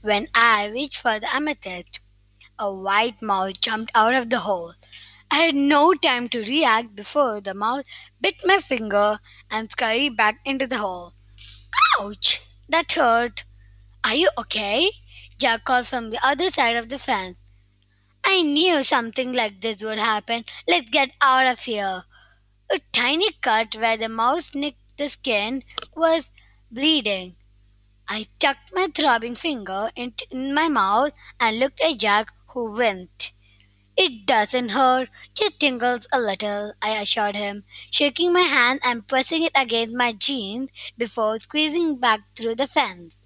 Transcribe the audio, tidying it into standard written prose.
When I reached for the amethyst, a white mouse jumped out of the hole. I had no time to react before the mouse bit my finger and scurried back into the hole. Ouch! That hurt. Are you okay? Jack called from the other side of the fence. I knew something like this would happen. Let's get out of here. A tiny cut where the mouse nicked the skin was bleeding. I tucked my throbbing finger in my mouth and looked at Jack, who winked. It doesn't hurt, just tingles a little, I assured him, shaking my hand and pressing it against my jeans before squeezing back through the fence.